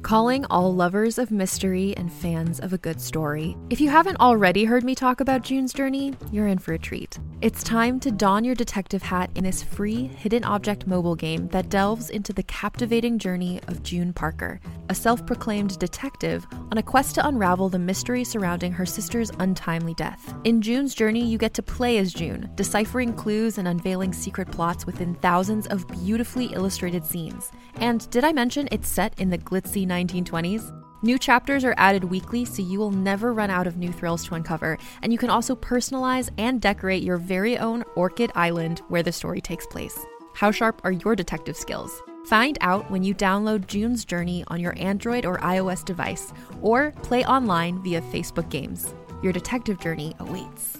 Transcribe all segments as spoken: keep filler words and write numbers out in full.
Calling all lovers of mystery and fans of a good story. If you haven't already heard me talk about June's Journey, you're in for a treat. It's time to don your detective hat in this free hidden object mobile game that delves into the captivating journey of June Parker, a self-proclaimed detective on a quest to unravel the mystery surrounding her sister's untimely death. In June's Journey, you get to play as June, deciphering clues and unveiling secret plots within thousands of beautifully illustrated scenes. And did I mention it's set in the glitzy nineteen twenties? New chapters are added weekly, so you will never run out of new thrills to uncover, and you can also personalize and decorate your very own Orchid Island where the story takes place. How sharp are your detective skills? Find out when you download June's Journey on your Android or iOS device, or play online via Facebook Games. Your detective journey awaits.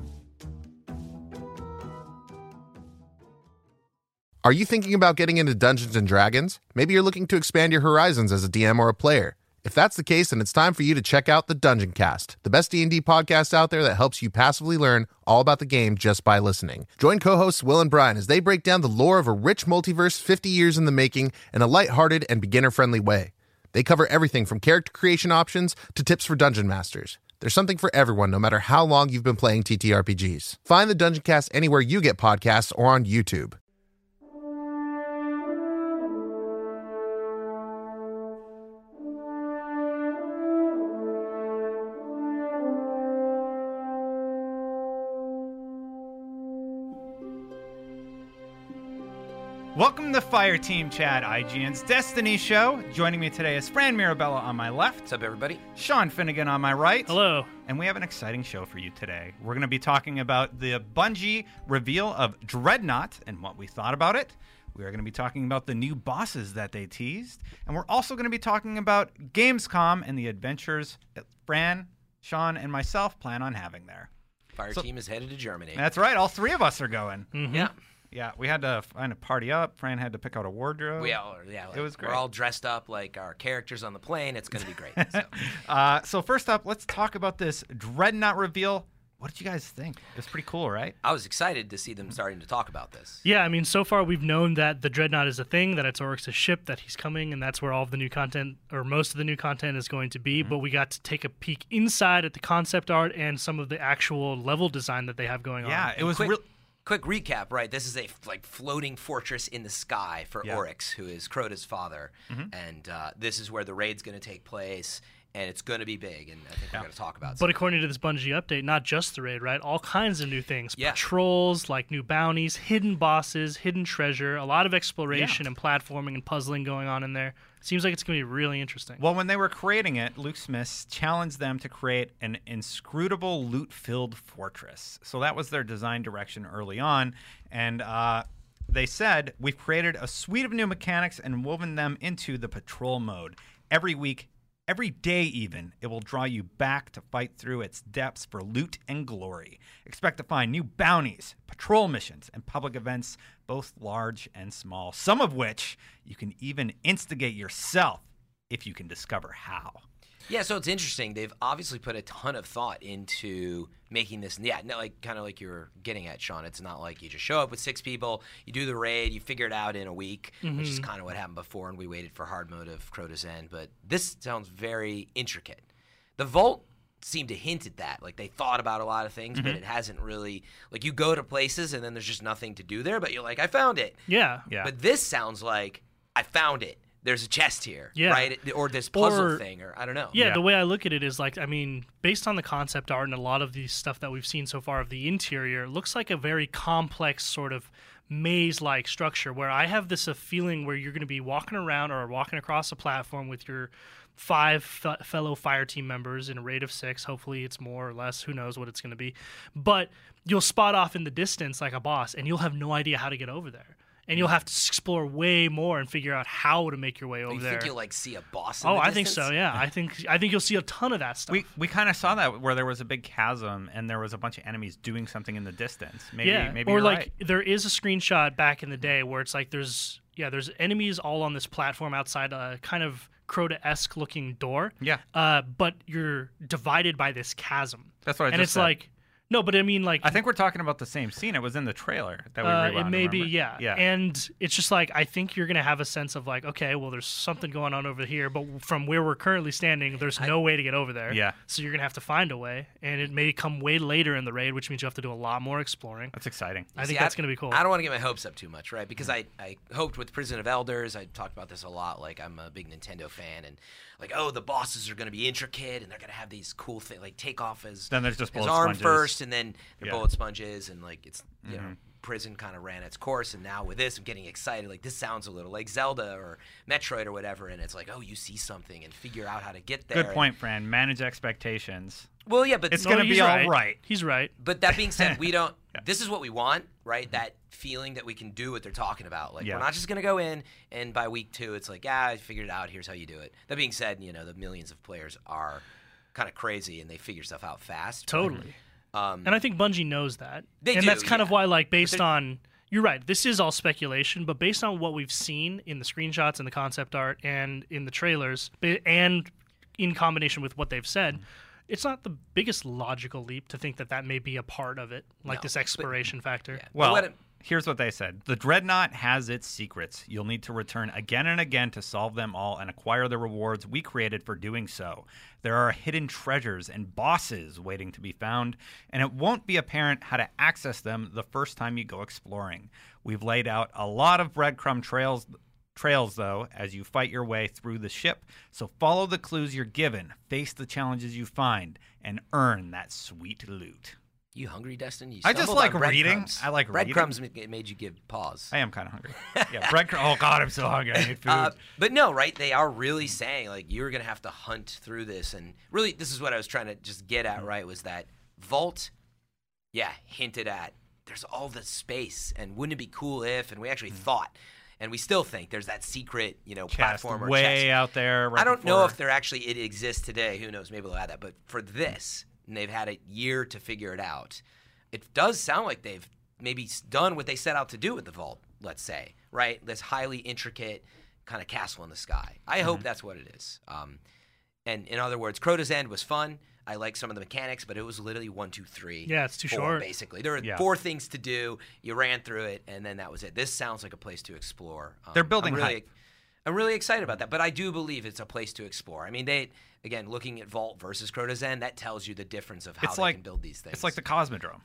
Are you thinking about getting into Dungeons and Dragons? Maybe you're looking to expand your horizons as a D M or a player. If that's the case, then it's time for you to check out the Dungeon Cast, the best D and D podcast out there that helps you passively learn all about the game just by listening. Join co-hosts Will and Brian as they break down the lore of a rich multiverse fifty years in the making in a lighthearted and beginner-friendly way. They cover everything from character creation options to tips for dungeon masters. There's something for everyone, no matter how long you've been playing T T R P Gs. Find the Dungeon Cast anywhere you get podcasts or on YouTube. Welcome to Fire Team Chat, I G N's Destiny show. Joining me today is Fran Mirabella on my left. What's up, everybody? Sean Finnegan on my right. Hello. And we have an exciting show for you today. We're going to be talking about the Bungie reveal of Dreadnought and what we thought about it. We are going to be talking about the new bosses that they teased. And we're also going to be talking about Gamescom and the adventures that Fran, Sean, and myself plan on having there. Fire so, Team is headed to Germany. That's right. All three of us are going. Mm-hmm. Yeah. Yeah, we had to find a party up. Fran had to pick out a wardrobe. We all, yeah, like, it was great. We're all dressed up like our characters on the plane. It's going to be great. So. uh, so first up, let's talk about this Dreadnought reveal. What did you guys think? It was pretty cool, right? I was excited to see them starting to talk about this. Yeah, I mean, so far we've known that the Dreadnought is a thing, that it's Oryx's ship, that he's coming, and that's where all of the new content, or most of the new content, is going to be. Mm-hmm. But we got to take a peek inside at the concept art and some of the actual level design that they have going yeah, on. Yeah, it was quick, real. Quick recap, right? This is a like floating fortress in the sky for yeah. Oryx, who is Crota's father, mm-hmm. and uh, this is where the raid's going to take place. And it's going to be big, and I think yeah. we're going to talk about it. But according to this Bungie update, not just the raid, right? All kinds of new things. Yeah. Patrols, like new bounties, hidden bosses, hidden treasure, a lot of exploration yeah. and platforming and puzzling going on in there. Seems like it's going to be really interesting. Well, when they were creating it, Luke Smith challenged them to create an inscrutable loot-filled fortress. So that was their design direction early on, and uh, they said, we've created a suite of new mechanics and woven them into the patrol mode. Every week, every day even, it will draw you back to fight through its depths for loot and glory. Expect to find new bounties, patrol missions, and public events, both large and small, some of which you can even instigate yourself if you can discover how. Yeah, so it's interesting. They've obviously put a ton of thought into making this. Yeah, no, like kind of like you were getting at, Sean. It's not like you just show up with six people, you do the raid, you figure it out in a week, mm-hmm. which is kind of what happened before, and we waited for hard mode of Crota's End. But this sounds very intricate. The Vault seemed to hint at that. Like, they thought about a lot of things, mm-hmm. but it hasn't really. Like, you go to places, and then there's just nothing to do there, but you're like, I found it. Yeah. yeah. But this sounds like, I found it. There's a chest here, yeah. right? Or this puzzle or, thing, or I don't know. Yeah, yeah, the way I look at it is like, I mean, based on the concept art and a lot of the stuff that we've seen so far of the interior, it looks like a very complex sort of maze-like structure where I have this a feeling where you're going to be walking around or walking across a platform with your five f- fellow fire team members in a raid of six. Hopefully it's more or less. Who knows what it's going to be. But you'll spot off in the distance like a boss, and you'll have no idea how to get over there. And you'll have to explore way more and figure out how to make your way over you there. You think you'll like see a boss in Oh, the I distance? think so, yeah. I think I think you'll see a ton of that stuff. We we kind of saw that where there was a big chasm and there was a bunch of enemies doing something in the distance. Maybe yeah. maybe or you're like right. there is a screenshot back in the day where it's like there's yeah, there's enemies all on this platform outside a kind of Crota-esque looking door. Yeah. Uh, but you're divided by this chasm. That's what I and just it's said. like No, but I mean, like, I think we're talking about the same scene. It was in the trailer that we uh, rewound, it may be, remember? yeah. Yeah. And it's just like, I think you're going to have a sense of like, okay, well, there's something going on over here, but from where we're currently standing, there's no way to get over there. Yeah. So you're going to have to find a way, and it may come way later in the raid, which means you have to do a lot more exploring. That's exciting. I think See, that's going to be cool. I don't want to get my hopes up too much, right? Because I, I hoped with Prison of Elders, I talked about this a lot, like I'm a big Nintendo fan, and like, oh, the bosses are going to be intricate, and they're going to have these cool things, like take off his, Then there's just his bullet arm sponges. first, and then they're Yeah. bullet sponges, and like it's, you Mhm. know, Prison kind of ran its course, and now with this, I'm getting excited. Like, this sounds a little like Zelda or Metroid or whatever, and it's like, oh, you see something and figure out how to get there. Good point, Fran. Manage expectations. And, well, yeah, but It's No, gonna he's be all right. right. He's right. But that being said, we don't. This is what we want, right? That feeling that we can do what they're talking about. Like, Yeah. we're not just gonna go in and by week two, it's like, yeah, I figured it out. Here's how you do it. That being said, you know, the millions of players are kind of crazy and they figure stuff out fast. but, Totally. Um, And I think Bungie knows that. They and do, that's kind of yeah. why, like, based they're- on. You're right. This is all speculation, but based on what we've seen in the screenshots and the concept art and in the trailers, ba- and in combination with what they've said, it's not the biggest logical leap to think that that may be a part of it, like No, this but- exploration factor. yeah. But Well, what it- here's what they said. The Dreadnought has its secrets. You'll need to return again and again to solve them all and acquire the rewards we created for doing so. There are hidden treasures and bosses waiting to be found, and it won't be apparent how to access them the first time you go exploring. We've laid out a lot of breadcrumb trails trails though as you fight your way through the ship. So follow the clues you're given, face the challenges you find, and earn that sweet loot. You hungry, Destin? You I just stumbled like on reading. breadcrumbs. I like reading. breadcrumbs. ma- Made you give pause. I am kind of hungry. Yeah, breadcrumb. Oh God, I'm so hungry. I need food. Uh, but no, right? They are really saying like you're gonna have to hunt through this, and really, this is what I was trying to just get at. Right? Was that Vault? Yeah, hinted at. There's all this space, and wouldn't it be cool if? And we actually thought, and we still think there's that secret, you know, Chest platform or way chest. out there. Right I don't know before- if there actually it exists today. Who knows? Maybe they'll add that. But for this, and they've had a year to figure it out. It does sound like they've maybe s- done what they set out to do with the vault. Let's say, right? This highly intricate kind of castle in the sky. I hope that's what it is. Um, and in other words, Crota's End was fun. I like some of the mechanics, but it was literally one, two, three. Yeah, it's too four, short. Basically, there were Yeah. four things to do. You ran through it, and then that was it. This sounds like a place to explore. Um, They're building I'm really, hype. I'm really excited about that, but I do believe it's a place to explore. I mean, they again looking at Vault versus Crota's End, that tells you the difference of how It's they like can build these things. It's like the Cosmodrome.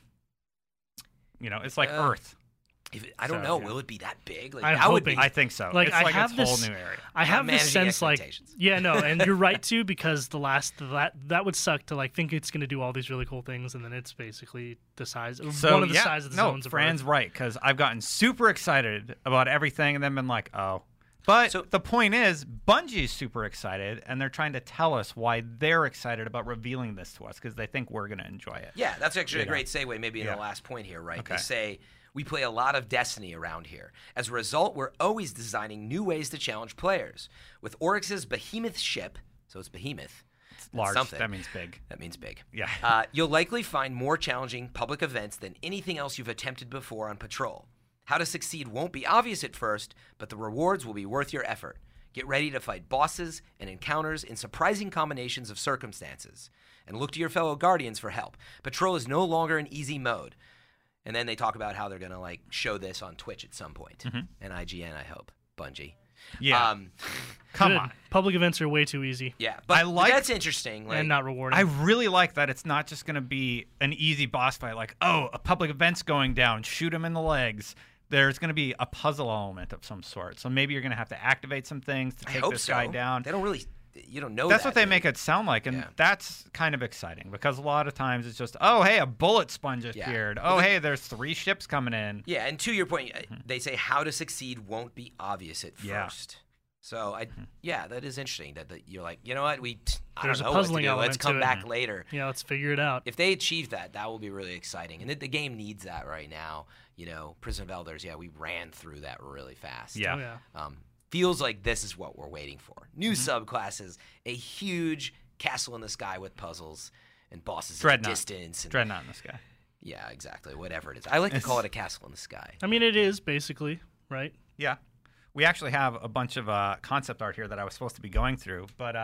You know, it's like Uh, Earth. If it- I don't So, know. yeah. Will it be that big? Like I'm that would hoping. be. I think so. Like, it's I like have its this- whole new area. I have this managing sense like expectations. yeah no and you're right too, because the last that that would suck to like think it's going to do all these really cool things and then it's basically the size So one of the yeah, size of the no, zones of Fran's Earth. right because I've gotten super excited about everything and then been like, oh. But So- the point is, Bungie's super excited, and they're trying to tell us why they're excited about revealing this to us because they think we're going to enjoy it. Yeah, that's actually You a know. great segue. Maybe in Yeah. the last point here, right? Okay. They say we play a lot of Destiny around here. As a result, we're always designing new ways to challenge players. With Oryx's behemoth ship, so it's behemoth. It's that's large. something. That means big. That means big. Yeah. Uh, you'll likely find more challenging public events than anything else you've attempted before on Patrol. How to succeed won't be obvious at first, but the rewards will be worth your effort. Get ready to fight bosses and encounters in surprising combinations of circumstances. And look to your fellow Guardians for help. Patrol is no longer an easy mode. And then they talk about how they're going to like show this on Twitch at some point. And I G N, I hope. Bungie. Yeah. Um, Come Good. on. Public events are way too easy yeah. But, I but like- that's interesting. Like, and not rewarding. I really like that it's not just going to be an easy boss fight like, oh, a public event's going down, shoot him in the legs. There's going to be a puzzle element of some sort. So maybe you're going to have to activate some things to I take hope this so. guy down. They don't really, you don't know That's that, what they maybe. make it sound like, and Yeah. that's kind of exciting because a lot of times it's just, oh, hey, a bullet sponge Yeah. appeared. Well, Oh, the- hey, there's three ships coming in. Yeah, and to your point, uh, they say how to succeed won't be obvious at Mm-hmm. Yeah. Mm-hmm. first. So I, yeah, that is interesting. That, that you're like, you know what, we, I There's a don't know what to puzzling do. Let's element to come it. back later. yeah, let's figure it out. If they achieve that, that will be really exciting. And the, the game needs that right now. You know, Prison of Elders, yeah, we ran through that really fast. Yeah. Oh, yeah. Um, feels like this is what we're waiting for. New Mm-hmm. subclasses, a huge castle in the sky with puzzles and bosses at a Dreadnought. distance. And, Dreadnought in the sky. yeah, exactly. Whatever it is. I like to call it a castle in the sky. I mean, it is basically right. Yeah. We actually have a bunch of uh, concept art here that I was supposed to be going through, but uh,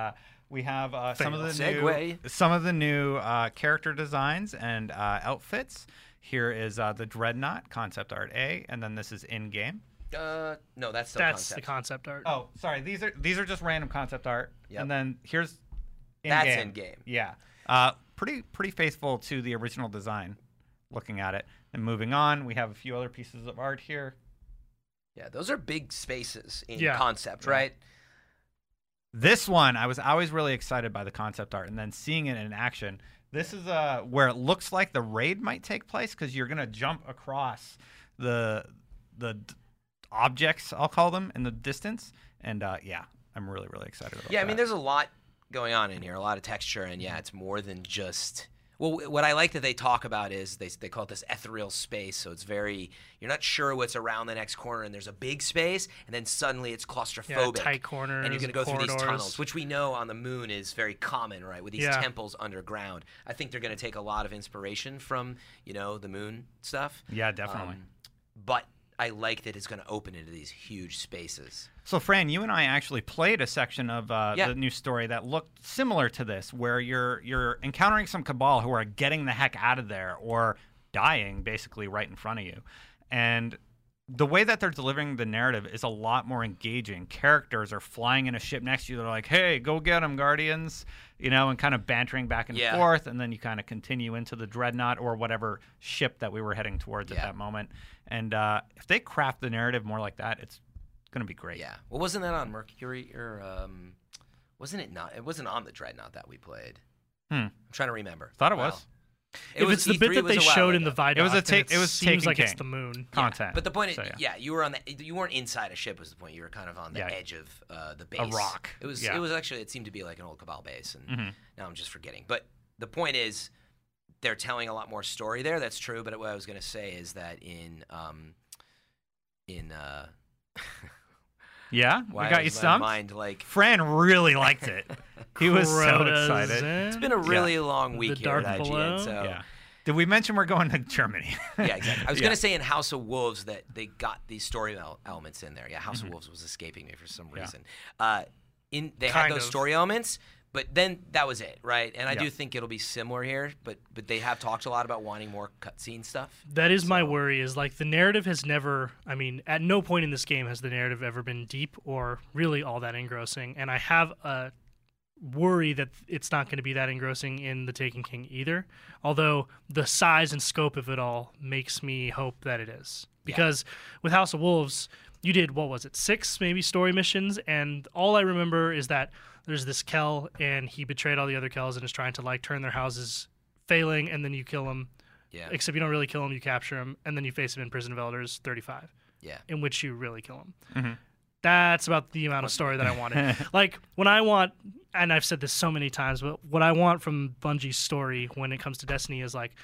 we have uh, some of the Segue. new some of the new uh, character designs and uh, outfits. Here is uh, the Dreadnought concept art A, and then this is in game. Uh, no, that's the That's concept. the concept art. Oh, sorry. These are these are just random concept art, Yep. and then here's in That's game. in game. Yeah, uh, pretty pretty faithful to the original design. Looking at it and moving on, we have a few other pieces of art here. Yeah, those are big spaces in Yeah. concept, Yeah. right? This one, I was always really excited by the concept art, and then seeing it in action. This is uh, where it looks like the raid might take place because you're gonna jump across the the d- objects, I'll call them, in the distance. And uh, yeah, I'm really really excited about. Yeah, I that. mean, there's a lot going on in here, a lot of texture, and yeah, it's more than just. Well, w- what I like that they talk about is they they call it this ethereal space. So it's very you're not sure what's around the next corner, and there's a big space, and then suddenly it's claustrophobic. Yeah, tight corners, and you're going to go through these corridors. tunnels, which we know on the moon is very common, right? With these Yeah. temples underground. I think they're going to take a lot of inspiration from you know the moon stuff. Yeah, definitely. Um, but I like that it's going to open into these huge spaces. So, Fran, you and I actually played a section of uh, Yeah. the new story that looked similar to this, where you're you're encountering some Cabal who are getting the heck out of there or dying, basically, right in front of you. And the way that they're delivering the narrative is a lot more engaging. Characters are flying in a ship next to you. They're like, hey, go get them, Guardians, you know, and kind of bantering back and Yeah. forth. And then you kind of continue into the Dreadnought or whatever ship that we were heading towards at Yeah. that moment. And uh, if they craft the narrative more like that, it's going to be great. Yeah. Well, wasn't that on Mercury or um, wasn't it not? It wasn't on the Dreadnought that we played. Hmm. I'm trying to remember. Thought it Wow. was. It if was it's the E bit three that was they a while showed in the ago. Vidoc, It was a then ta- it, it was seems Taken like it's King. the moon. Content. But the point, is, So, yeah. yeah. you were on the, you weren't inside a ship. Was the point? You were kind of on the Yeah. edge of uh, the base. A rock. It was. Yeah. It was actually. It seemed to be like an old Cabal base, and Mhm. now I'm just forgetting. But the point is, they're telling a lot more story there. That's true. But what I was going to say is that in, um, in, uh, Yeah? why we got you was my stumped? mind like. Fran really liked it. He was so Crota's excited. in. It's been a really long The week here dark at I G N. below? So Yeah. Did we mention we're going to Germany? yeah, exactly. I was Yeah. gonna say in House of Wolves that they got these story el- elements in there. Yeah, House of Wolves was escaping me for some Mm-hmm. Yeah. reason. Uh, in they Kind had those of. story elements, but then that was it, right? And I Yeah. do think it'll be similar here, but but they have talked a lot about wanting more cutscene stuff. That is my So- worry. Is like the narrative has never. I mean, at no point in this game has the narrative ever been deep or really all that engrossing. And I have a worry that it's not going to be that engrossing in The Taken King either. Although the size and scope of it all makes me hope that it is. Because with House of Wolves, you did, what was it, six maybe story missions, and all I remember is that there's this Kel, and he betrayed all the other Kels and is trying to like turn their houses, failing, and then you kill him. Yeah, Except you don't really kill him, you capture him, and then you face him in Prison of Elders thirty-five, yeah. in which you really kill him. Mhm. That's about the amount of story that I wanted. Like, when I want, and I've said this so many times, but what I want from Bungie's story when it comes to Destiny is like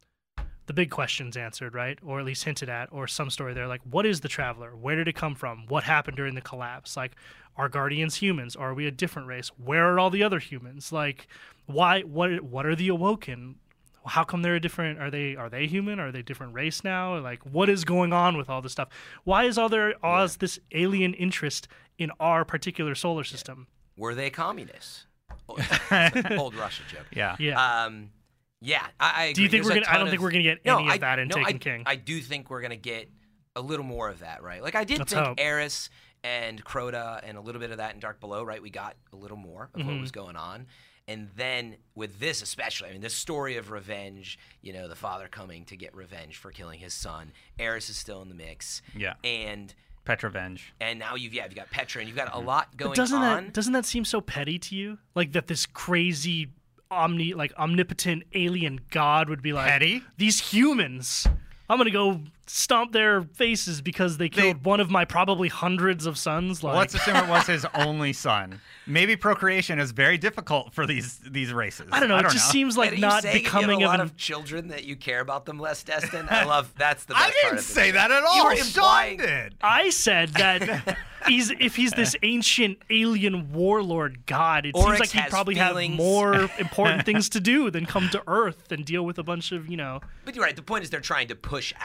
the big questions answered, right? Or at least hinted at, or some story there. Like, what is the Traveler? Where did it come from? What happened during the collapse? Like, are Guardians humans? Are we a different race? Where are all the other humans? Like, why? What? What are the Awoken? How come they're a different? Are they are they human? Are they different race now? Like, what is going on with all this stuff? Why is all there all this alien interest in our particular solar system? Were they communists? Old, old Russia joke. Yeah. Yeah. Um, yeah, I, I agree. Do you think There's we're a gonna? I ton don't of- think we're gonna get No, any I, of that in no, Taken I, King. I do think we're gonna get a little more of that, right? Like I did Let's think hope. Eris and Crota and a little bit of that in Dark Below, right? We got a little more of Mm-hmm. what was going on. And then with this especially, I mean, this story of revenge, you know, the father coming to get revenge for killing his son. Eris is still in the mix. Yeah. And Petrovenge. and now you've yeah, you've got Petra and you've got a lot going But doesn't on. that doesn't that seem so petty to you? Like that this crazy omni like omnipotent alien god would be like Petty? These humans. I'm gonna go stomp their faces because they killed one of my probably hundreds of sons. Like, Well, let's assume it was his only son. Maybe procreation is very difficult for these these races. I don't know. I it don't just know. seems Wait, like are you not saying becoming if you have a lot of an. of children that you care about them less, Destin? I love that's the best I part didn't of this. say that at You all. were Sean implying- did. I said that he's if he's this ancient alien warlord god, it Oryx seems like he'd has probably feelings. have more important things to do than come to Earth and deal with a bunch of you know. But you're right. The point is they're trying to push out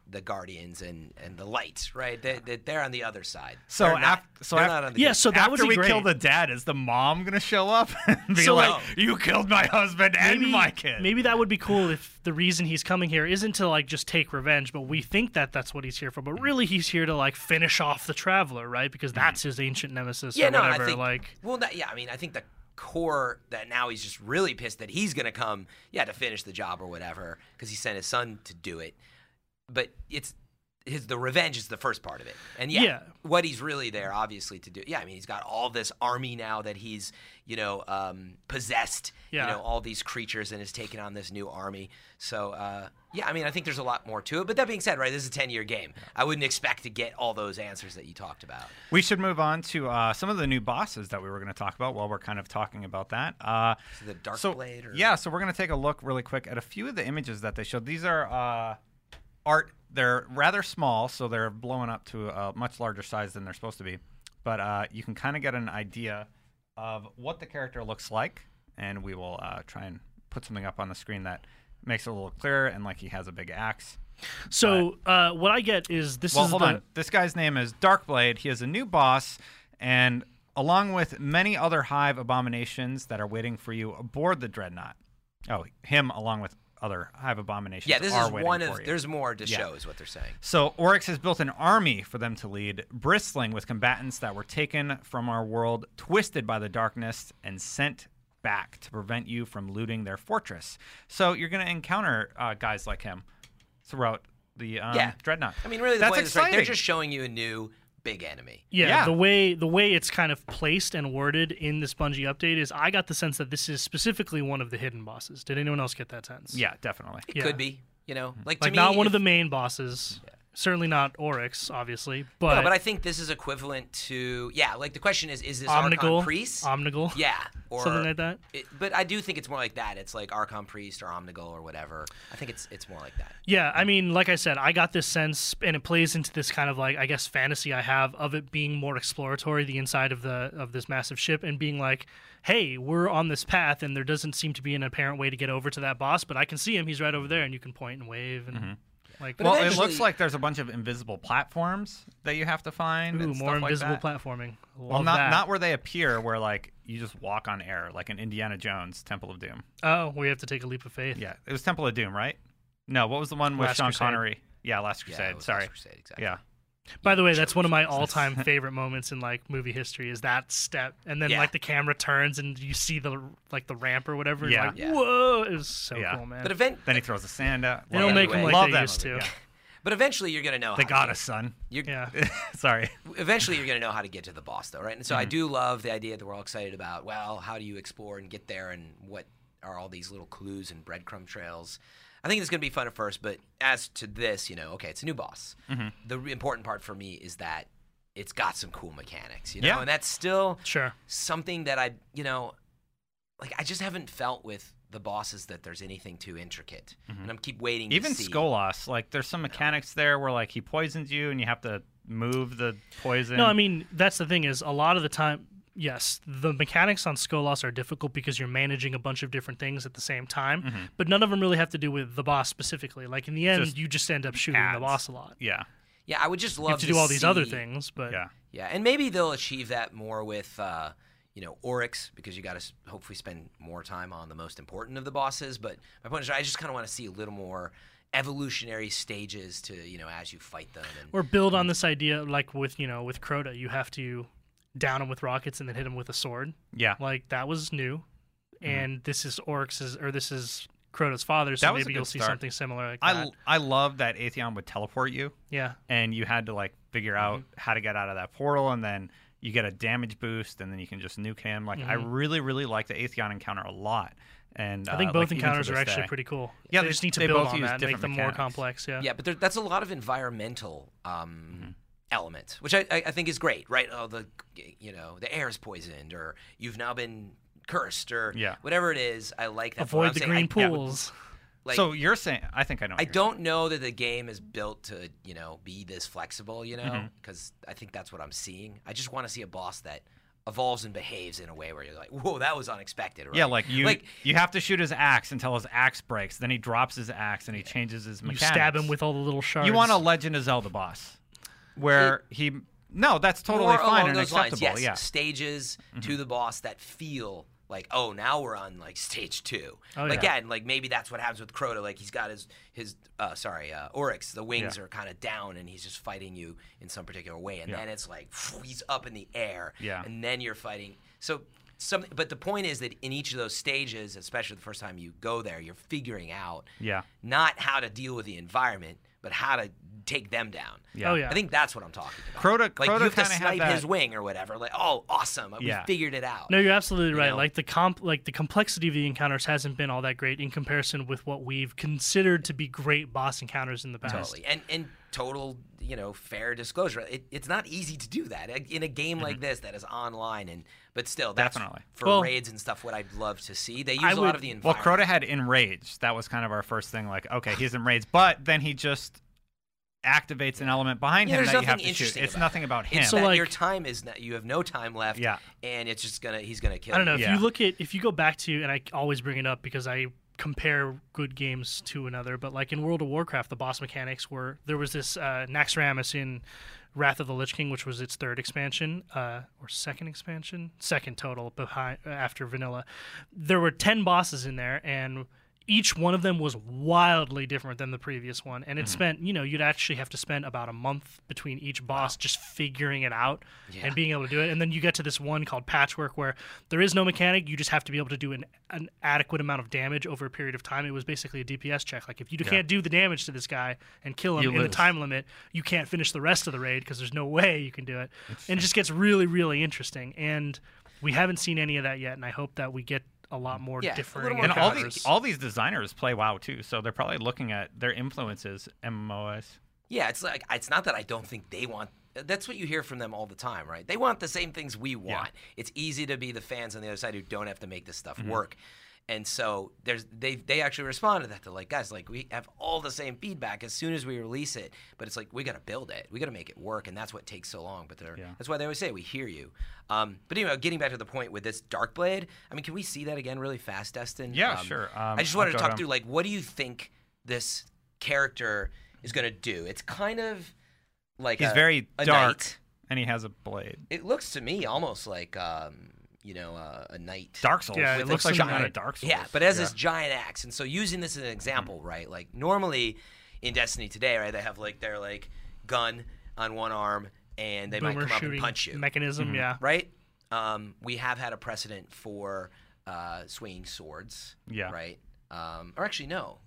the Guardians and, and the Lights, right? They, they, they're on the other side. So they're not, af- so they're af- not on the Yeah, good so side. that After would be we great. kill the dad, is the mom gonna show up and be So, like, like, "You killed my husband and maybe, my kid"? maybe that would be cool if the reason he's coming here isn't to like just take revenge, but we think that that's what he's here for. But really, he's here to like finish off the Traveler, right? Because that's his ancient nemesis Yeah, or no, whatever. I think. like, Well, that, yeah, I mean, I think the core that now he's just really pissed that he's gonna come, yeah, to finish the job or whatever, because he sent his son to do it. But it's his the revenge is the first part of it, and yeah, Yeah. what he's really there, obviously, to do. Yeah, I mean, he's got all this army now that he's, you know, um, possessed. Yeah. You know, all these creatures and is taking on this new army. So, uh, yeah, I mean, I think there's a lot more to it. But that being said, right, this is a ten-year game. I wouldn't expect to get all those answers that you talked about. We should move on to uh, some of the new bosses that we were going to talk about while we're kind of talking about that. Uh, So the Dark so, Blade, or yeah, so we're going to take a look really quick at a few of the images that they showed. These are uh, art. They're rather small, so they're blowing up to a much larger size than they're supposed to be. But uh, you can kind of get an idea of what the character looks like, and we will uh, try and put something up on the screen that makes it a little clearer, and like he has a big axe. so uh, what I get is this Well, is hold the on. This guy's name is Darkblade. He is a new boss, and along with many other Hive abominations that are waiting for you aboard the Dreadnought. Oh, him along with other Hive abominations. yeah, this are is waiting one for of. you. There's more to Yeah. show, is what they're saying. So Oryx has built an army for them to lead, bristling with combatants that were taken from our world, twisted by the darkness, and sent back to prevent you from looting their fortress. So you're going to encounter uh, guys like him throughout the um, Yeah. Dreadnought. I mean, really, the That's play is right. They're exciting. just showing you a new big enemy. Yeah, Yeah. the way the way it's kind of placed and worded in this Bungie update is I got the sense that this is specifically one of the hidden bosses. Did anyone else get that sense? Yeah, definitely. It Yeah. could be, you know, like to Like me, not one if- of the main bosses. Certainly not Oryx, obviously. But, No, but I think this is equivalent to yeah. Like the question is, is this Archon Omnigul, Priest? Omnigul, yeah, or something like that. It, but I do think it's more like that. It's like Archon Priest or Omnigul or whatever. I think it's it's more like that. Yeah, I mean, like I said, I got this sense, and it plays into this kind of like I guess fantasy I have of it being more exploratory, the inside of the of this massive ship, and being like, hey, we're on this path, and there doesn't seem to be an apparent way to get over to that boss, but I can see him; he's right over there, and you can point and wave, and Mm-hmm. like, But Well, it eventually- looks like there's a bunch of invisible platforms that you have to find. ooh, and more stuff like invisible that. platforming. Love Well, not that. not where they appear, where like you just walk on air, like in Indiana Jones, Temple of Doom. Oh, we have to take a leap of faith. Yeah, it was Temple of Doom, right? No, what was the one with Last Sean Crusade. Connery? Yeah, Last Yeah, Crusade. it was Sorry. Last Crusade, exactly. Yeah. By the way, that's one of my all-time favorite moments in like movie history. Is that step, and then Yeah. like the camera turns and you see the like the ramp or whatever. and Yeah. Like, Yeah. whoa! It was so Yeah. cool, man. But event, Then he throws the sand out. They don't Love make that them movie. like Love they that used movie, to. yeah. but eventually you're gonna know. They how got to us, son. You're, yeah. Sorry. Eventually, you're gonna know how to get to the boss, though, right? And so I Mm-hmm. do love the idea that we're all excited about. Well, how do you explore and get there, and what are all these little clues and breadcrumb trails? I think it's gonna be fun at first, but as to this, you know, okay, it's a new boss. Mm-hmm. The re- important part for me is that it's got some cool mechanics, you know, Yeah. and that's still Sure. something that I, you know, like I just haven't felt with the bosses that there's anything too intricate, and I'm keep waiting. Even to see. Skolas, like there's some mechanics there where like he poisons you and you have to move the poison. No, I mean that's the thing is a lot of the time. Yes, the mechanics on Skolas are difficult because you're managing a bunch of different things at the same time, but none of them really have to do with the boss specifically. Like in the end, Just you just end up shooting ads. the boss a lot. Yeah. Yeah, I would just love You have to do all these other see- things, but Yeah. Yeah, and maybe they'll achieve that more with, uh, you know, Oryx, because you got to hopefully spend more time on the most important of the bosses. But my point is, I just kind of want to see a little more evolutionary stages to, you know, as you fight them. And or build on this idea like with you know with Crota, you have to down him with rockets and then hit him with a sword. Yeah. Like that was new, and this is Oryx's or this is Crota's father, so That was a maybe good you'll see start. something similar like I, that. I love that Atheon would teleport you Yeah, and you had to like figure out Mm-hmm. how to get out of that portal, and then you get a damage boost and then you can just nuke him. Like I really, really like the Atheon encounter a lot. And I think uh, both like, even to encounters are this actually day. pretty cool. Yeah, they they- just need to they build both on use that and make different them more mechanics. complex. Yeah. yeah, but there, that's a lot of environmental um, element, which I, I, I think is great, right? Oh, the you know the air is poisoned, or you've now been cursed, or Yeah. whatever it is. I like that. But what Avoid I'm the saying, green I, yeah, pools. like, So you're saying, I think I know. what I you're don't know that the game is built to, you know, be this flexible, you know, Mm-hmm. because I think that's what I'm seeing. I just want to see a boss that evolves and behaves in a way where you're like, whoa, that was unexpected. Right? Yeah, like you like you have to shoot his axe until his axe breaks. Then he drops his axe and he changes his You mechanics. stab him with all the little shards. You want a Legend of Zelda boss where he no, that's totally more fine along and those acceptable. lines, yes. Yeah. Stages to the boss that feel like, oh, now we're on like stage two. Oh, like, yeah. Again, like maybe that's what happens with Crota. Like he's got his his uh, sorry uh, Oryx. The wings Yeah. are kind of down, and he's just fighting you in some particular way. And Yeah. then it's like phew, he's up in the air. Yeah. And then you're fighting. So something. But the point is that in each of those stages, especially the first time you go there, you're figuring out Yeah. not how to deal with the environment, but how to take them down. Yeah. Oh, yeah. I think that's what I'm talking about. Crota- like Crota you have to kinda had snipe that- his wing or whatever. Like, oh, awesome, Yeah. we figured it out. No, you're absolutely right. know? Like the comp, like the complexity of the encounters hasn't been all that great in comparison with what we've considered to be great boss encounters in the past. Totally, and and total, you know, fair disclosure. It, it's not easy to do that in a game like this that is online, and but still, that's Definitely. for Well, raids and stuff. What I'd love to see, they use I a lot would- of the Well, environment. Crota had Enrage. That was kind of our first thing. Like, okay, he's enraged, but then he just activates an element behind Yeah, him there's that you have nothing to shoot. interesting It's about nothing about him. It's So, that like- your time is not, you have no time left. Yeah. and it's just gonna he's gonna kill. I don't know you. if Yeah. you look at if you go back to, and I always bring it up because I compare good games to another, but like in World of Warcraft, the boss mechanics were there was this uh, Naxxramas in Wrath of the Lich King, which was its third expansion uh, or second expansion, second total behind after vanilla. There were ten bosses in there, and each one of them was wildly different than the previous one. And it Mm-hmm. spent, you know, you'd actually have to spend about a month between each boss just figuring it out Yeah. and being able to do it. And then you get to this one called Patchwork where there is no mechanic. You just have to be able to do an, an adequate amount of damage over a period of time. It was basically a D P S check. Like if you can't do the damage to this guy and kill him You in the lose. time limit, you can't finish the rest of the raid because there's no way you can do it. And it just gets really, really interesting. And we haven't seen any of that yet. And I hope that we get a lot more Yeah, a differing little more and all encounters. these all these designers play WoW too, so they're probably looking at their influences M M Os. Yeah, it's like it's not that I don't think they want. That's what you hear from them all the time, right? They want the same things we want. It's easy to be the fans on the other side who don't have to make this stuff work. And so there's they they actually respond to that. They're like, guys, like we have all the same feedback as soon as we release it, but it's like we got to build it, we got to make it work, and that's what takes so long. But they're Yeah. that's why they always say we hear you. Um, but anyway, getting back to the point with this Darkblade, I mean, can we see that again really fast, Destin? Yeah, Um, sure. I Um, just I'll wanted to go talk down. through like what do you think this character is going to do? It's kind of like He's a- very a dark, knight. and he has a blade. It looks to me almost like um, you know uh, a knight. Dark Souls. Yeah, it it looks looks like like something out a- of Dark Souls. Yeah, but as this giant axe, and so using this as an example, right? Like normally in Destiny today, right? They have like their like gun on one arm, and they might Boomer come up and shooting punch you, mechanism, yeah. right? Um, we have had a precedent for uh, swinging swords, Yeah. right? Um, or actually, no.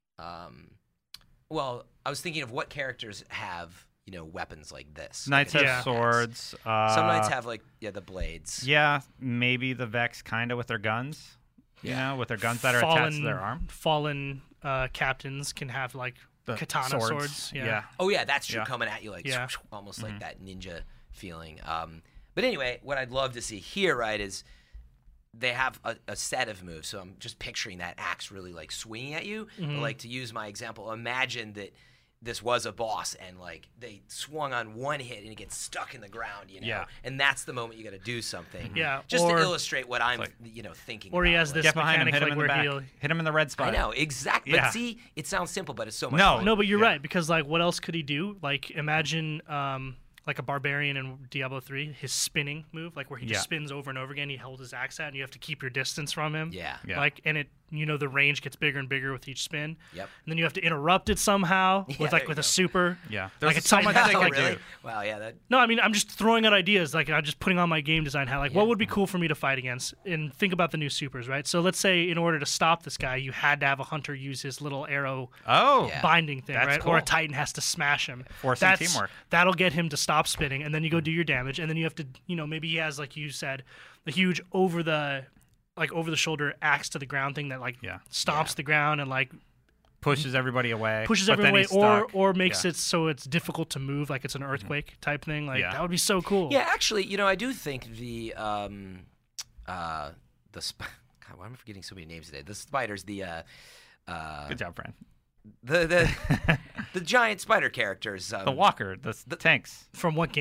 Um, well, I was thinking of what characters have you know weapons like this. Knights Like, have Yeah. swords. Uh, Some knights have like yeah the blades. Yeah, maybe the Vex kind of with their guns. You Yeah. know, with their guns that are fallen, attached to their arm. Fallen uh, captains can have like The katana swords. swords. Yeah. yeah. Oh yeah, that's true. Yeah. Coming at you like Yeah. almost like that ninja feeling. Um, but anyway, what I'd love to see here, right, is they have a, a set of moves. So I'm just picturing that axe really like swinging at you. But like to use my example, imagine that this was a boss and like they swung on one hit and it gets stuck in the ground, you know. Yeah. And that's the moment you got to do something. Yeah, Just or- to illustrate what I'm, you know, thinking. or he about has with- this Get behind him, mechanic hit him like in the where back. he'll Hit him in the red I spot. know exactly. Yeah. But see, it sounds simple, but it's so much No. fun. No, but you're Yeah. right because like what else could he do? Like imagine um like a barbarian in Diablo three, his spinning move, like where he Yeah. just spins over and over again. He held his axe out, and you have to keep your distance from him. Yeah. Yeah. Like and it, you know, the range gets bigger and bigger with each spin. Yep. And then you have to interrupt it somehow Yeah, with there like you with go. a super. Yeah. Like There's it's so like- much that's they how can it really? do. Wow. Yeah. That. No, I mean I'm just throwing out ideas. Like I'm just putting on my game design hat. Like Yeah. what would be cool for me to fight against? And think about the new supers, right? So let's say in order to stop this guy, you had to have a hunter use his little arrow Oh. Yeah. binding thing, That's right? Or a cool. titan has to smash him. Forcing That's, teamwork. That'll get him to stop spinning, and then you go do your damage, and then you have to, you know, maybe he has like you said, the huge over the, like over the shoulder axe to the ground thing that like Yeah. stomps Yeah. the ground and like Pushes everybody away. pushes but everyone then away, he's or stuck. or makes Yeah. it so it's difficult to move, like it's an earthquake type thing. Like Yeah. that would be so cool. Yeah, actually, you know, I do think the um, uh, the sp- God, why am I forgetting so many names today? The spiders, the uh, uh, Good job, Fran. the the the giant spider characters. Um, The walker, the, the tanks. From what game?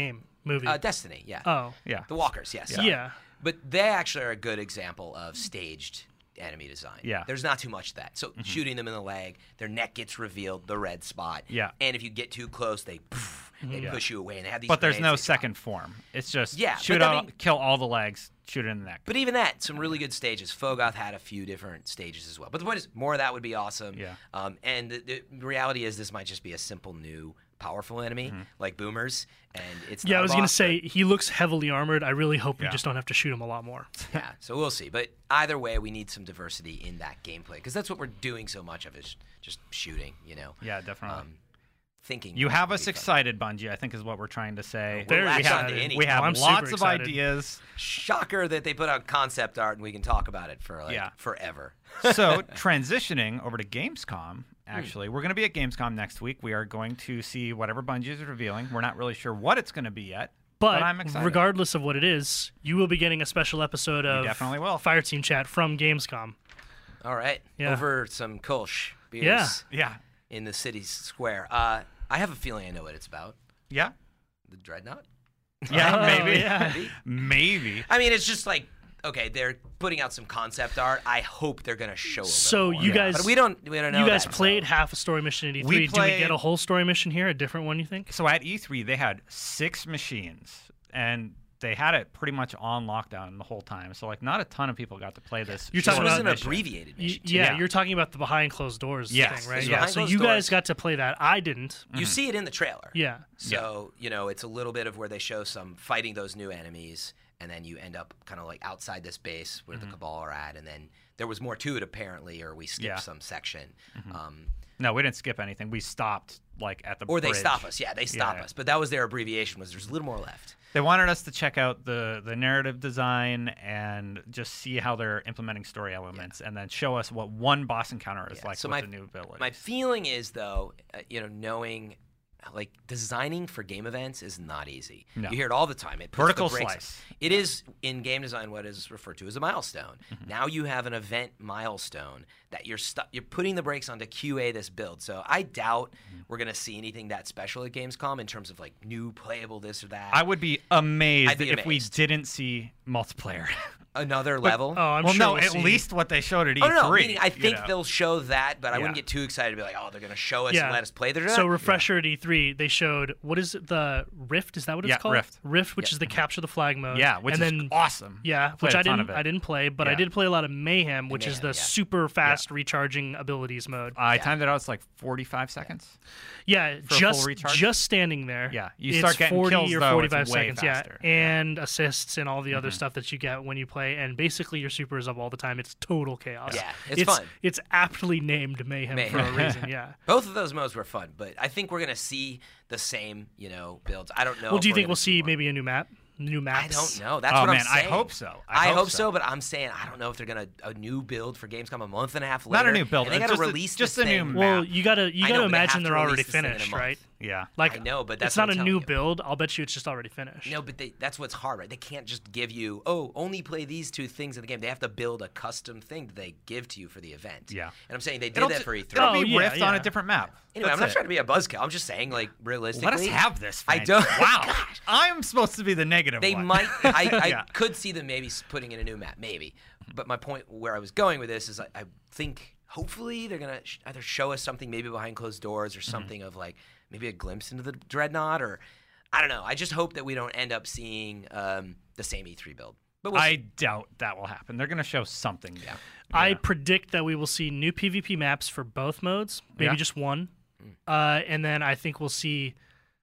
movie? Uh, Destiny, yeah. oh, Yeah. The walkers, yes. yeah. sorry. yeah. But they actually are a good example of staged enemy design. Yeah. There's not too much of that. So shooting them in the leg, their neck gets revealed, the red spot. Yeah. And if you get too close, they poof, they Yeah. push you away. And they have these But there's grenades no they drop. second form. It's just Yeah, shoot but I out, mean- kill all the legs, shoot it in the neck. But even that, some really good stages. Fogoth had a few different stages as well. But the point is, more of that would be awesome. Yeah. Um, and the, the reality is, this might just be a simple new powerful enemy like boomers, and it's Yeah, not I was a gonna boss, say he looks heavily armored. I really hope we Yeah. just don't have to shoot him a lot more. but- yeah. So we'll see. But either way, we need some diversity in that gameplay because that's what we're doing so much of is just shooting. You know. Yeah, definitely. Um, thinking. You that have would us be fun. excited, Bungie, I think is what we're trying to say. We're Very latched we have, onto excited. any- we have Oh, I'm super lots of excited. ideas. Shocker that they put out concept art and we can talk about it for like Yeah. forever. So transitioning over to Gamescom, actually, we're going to be at Gamescom next week. We are going to see whatever Bungie is revealing. We're not really sure what it's going to be yet, but, But, I'm excited. regardless of what it is, you will be getting a special episode of definitely will. Fire Team Chat from Gamescom. All right. Yeah. Over some Kolsch beers Yeah. Yeah, in the city square. Uh, I have a feeling I know what it's about. yeah, The Dreadnought? yeah, Oh, maybe, yeah. Maybe. maybe. I mean, it's just like, okay, they're putting out some concept art. I hope they're going to show a little So more. you guys, But we don't, we don't know you guys that, played so. half a story mission at E three. We Do we played- get a whole story mission here? A different one, you think? So at E three, they had six machines, and they had it pretty much on lockdown the whole time. So like, not a ton of people got to play this. You're This talking was about an mission. abbreviated Y- mission. too. yeah, Yeah. you're talking about the behind closed doors Yes, thing, right? it's Yeah. behind So closed you doors. guys got to play that. I didn't. You see it in the trailer. Yeah. So, you know, it's a little bit of where they show some fighting those new enemies, and then you end up kind of like outside this base where the Cabal are at, and then there was more to it apparently, or we skipped Yeah. some section. Um, No, we didn't skip anything. We stopped like at the or they bridge. stop us. Yeah, they stop Yeah. us. But that was their abbreviation, was there's a little more left. They wanted us to check out the the narrative design and just see how they're implementing story elements, and then show us what one boss encounter is Yeah, like so with my- the new abilities. My feeling is, though, uh, you know, knowing, like, designing for game events is not easy. No. You hear it all the time. It puts Vertical the brakes- slice. It is, in game design, what is referred to as a milestone. Mm-hmm. Now you have an event milestone that you're stu- you're putting the brakes on to Q A this build. So I doubt Mm-hmm. we're going to see anything that special at Gamescom in terms of, like, new playable this or that. I would be amazed I'd be if we amazed. didn't see multiplayer. Another level. Oh, I'm well, sure no, we'll at see. least what they showed at E Oh, three. no, no. Meaning I you think know? they'll show that, but I wouldn't Yeah. get too excited to be like, oh, they're going to show us Yeah. and let us play. They're So not- refresher at E three, they showed what is it, the Rift? Is that what it's Yeah, called? Rift. Rift, which is the capture the flag mode. Yeah, which and is then, awesome. Yeah, Played which a I ton didn't of it. I didn't play, but I Yeah. did play a lot of Mayhem, which is Mayhem, the yeah. super fast recharging abilities mode. I timed it out. It's like forty-five seconds. Yeah, for a full just recharge? just standing there. Yeah, you it's start getting forty kills, or though, forty-five it's way seconds. faster. Yeah, and assists and all the other stuff that you get when you play, and basically your super is up all the time. It's total chaos. Yeah, it's it's fun. It's aptly named Mayhem, for a Mayhem. reason. Yeah. Both of those modes were fun, but I think we're gonna see the same, you know, builds. I don't know. Well, if do you we're think gonna we'll see more. maybe a new map? New I maps? don't know. That's Oh, what man, I'm I saying. hope so. I, I hope, hope so. so. but I'm saying I don't know if they're gonna a new build for Gamescom a month and a half Not later. a new build, And they it's gotta just a- release just this a new thing. map. Well, you gotta you I gotta know, but they have imagine to they're already release this thing in a finished, month. right? Yeah. Like I know, but that's it's what not I'm a telling new you. build. I'll bet you it's just already finished. No, but they, that's what's hard, right? They can't just give you, oh, only play these two things in the game. They have to build a custom thing that they give to you for the event. Yeah. And I'm saying they did It'll, that t- for E three. it'll Oh, be yeah, Rift on a yeah. different map. Anyway, That's I'm not it. trying to be a buzzkill. I'm just saying, like, realistically. Let us have this. I Frank. don't- Wow. I'm supposed to be the negative They one. might. I, I Yeah. could see them maybe s- putting in a new map, maybe. But my point where I was going with this is I, I think hopefully they're gonna sh- either show us something maybe behind closed doors or something of like maybe a glimpse into the Dreadnought or I don't know. I just hope that we don't end up seeing um, the same E three build. But we'll I see. doubt that will happen. They're going to show something. Yeah. I predict that we will see new PvP maps for both modes, maybe Yeah. just one, uh, and then I think we'll see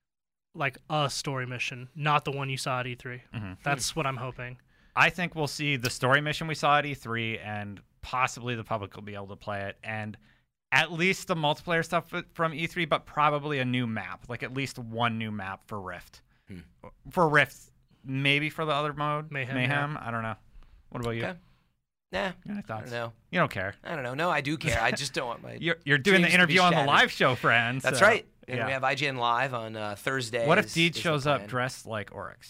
like a story mission, not the one you saw at E three. Mm-hmm. That's what I'm hoping. I think we'll see the story mission we saw at E three, and possibly the public will be able to play it, and at least the multiplayer stuff f- from E three, but probably a new map, like at least one new map for Rift. For Rift, maybe for the other mode, Mayhem, Mayhem. I don't know. What about you? Okay. Nah. Any I thoughts? don't know. You don't care. I don't know. No, I do care. I just don't want my. You're you're doing the dreams to be interview on the shattered. live show, friends. That's so, right. And yeah. we have I G N Live on uh, Thursday. What if Deed shows up dressed like Oryx,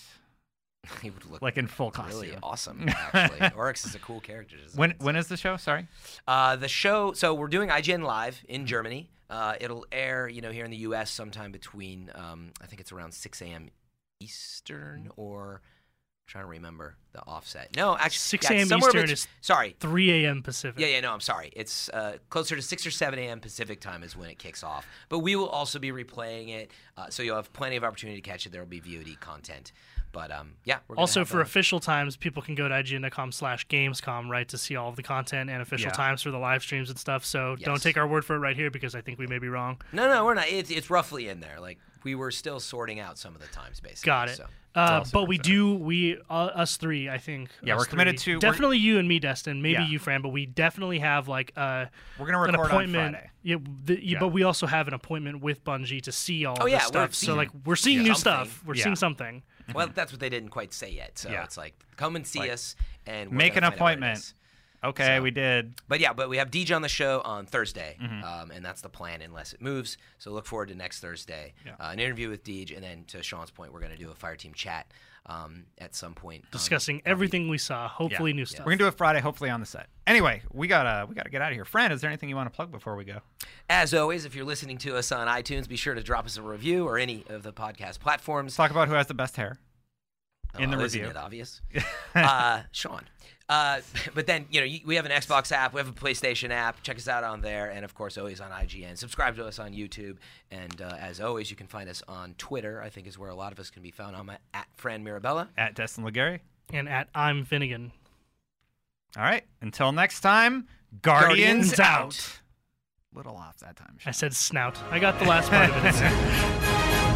He would look like in full costume? really awesome, actually. Oryx is a cool character. isn't When it? when is the show? Sorry. Uh, the show, so we're doing I G N Live in Germany. Uh, it'll air, you know, here in the U S sometime between, um, I think it's around six a.m. Eastern or I'm trying to remember the offset. No, actually, six yeah, a.m. somewhere Eastern bet- is sorry. three a.m. Pacific. Yeah, yeah, no, I'm sorry. It's uh, closer to six or seven a.m. Pacific time is when it kicks off. But we will also be replaying it, uh, so you'll have plenty of opportunity to catch it. There will be V O D content. But um, yeah, we're gonna Also, have for a- official times, people can go to I G N dot com slash Gamescom, right, to see all of the content and official Yeah. times for the live streams and stuff. So don't Yes. take our word for it right here because I think we may be wrong. No, no, we're not. It's it's roughly in there. Like we were still sorting out some of the times, basically. Got it. So. Uh, also but we do, we uh, us three, I think. Yeah, us we're committed three. to- we're- definitely you and me, Destin. Maybe Yeah. you, Fran, but we definitely have like uh, We're gonna an record on appointment. Friday. Yeah, the, yeah, Yeah. but we also have an appointment with Bungie to see all Oh, of yeah, this we're stuff. So seeing like we're seeing yeah. new something. stuff. We're Yeah. seeing something. Well, that's what they didn't quite say yet. So Yeah. it's like, come and see Like, us, and we're make gonna an find out what it appointment. is. Okay, So- we did. But yeah, but we have D J on the show on Thursday, Mm-hmm. um, and that's the plan unless it moves. So look forward to next Thursday, Yeah. uh, an interview with Deej, and then to Sean's point, we're going to do a Fire Team chat um, at some point on- Discussing on the- everything we saw. Hopefully new stuff. We're gonna do it Friday, hopefully on the set. Anyway, we gotta we gotta get out of here. Fran, is there anything you want to plug before we go? As always, if you're listening to us on iTunes, be sure to drop us a review or any of the podcast platforms. Let's talk about who has the best hair in the Oh, isn't review. it obvious? uh, Sean. Uh, but then, you know, you- we have an Xbox app, we have a PlayStation app. Check us out on there, and of course, always on I G N. Subscribe to us on YouTube, and uh, as always, you can find us on Twitter. I think is where a lot of us can be found. I'm at Fran Mirabella. At Destin Legary. And at I'm Finnegan. All right. Until next time, Guardians, Guardians out. out. Little off that time. I said snout. I got the last part of it.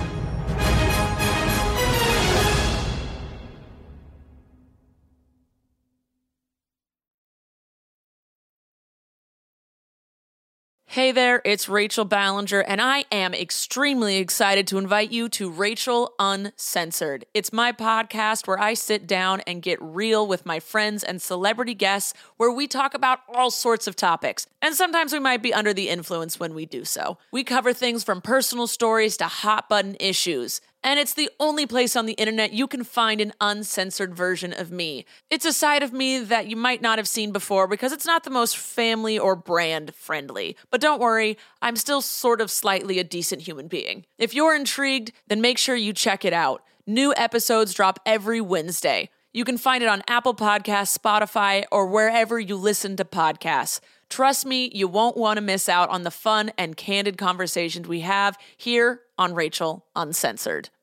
Hey there, it's Rachel Ballinger, and I am extremely excited to invite you to Rachel Uncensored. It's my podcast where I sit down and get real with my friends and celebrity guests, where we talk about all sorts of topics. And sometimes we might be under the influence when we do so. We cover things from personal stories to hot button issues. And it's the only place on the internet you can find an uncensored version of me. It's a side of me that you might not have seen before because it's not the most family or brand friendly. But don't worry, I'm still sort of slightly a decent human being. If you're intrigued, then make sure you check it out. New episodes drop every Wednesday. You can find it on Apple Podcasts, Spotify, or wherever you listen to podcasts. Trust me, you won't want to miss out on the fun and candid conversations we have here on Rachel Uncensored.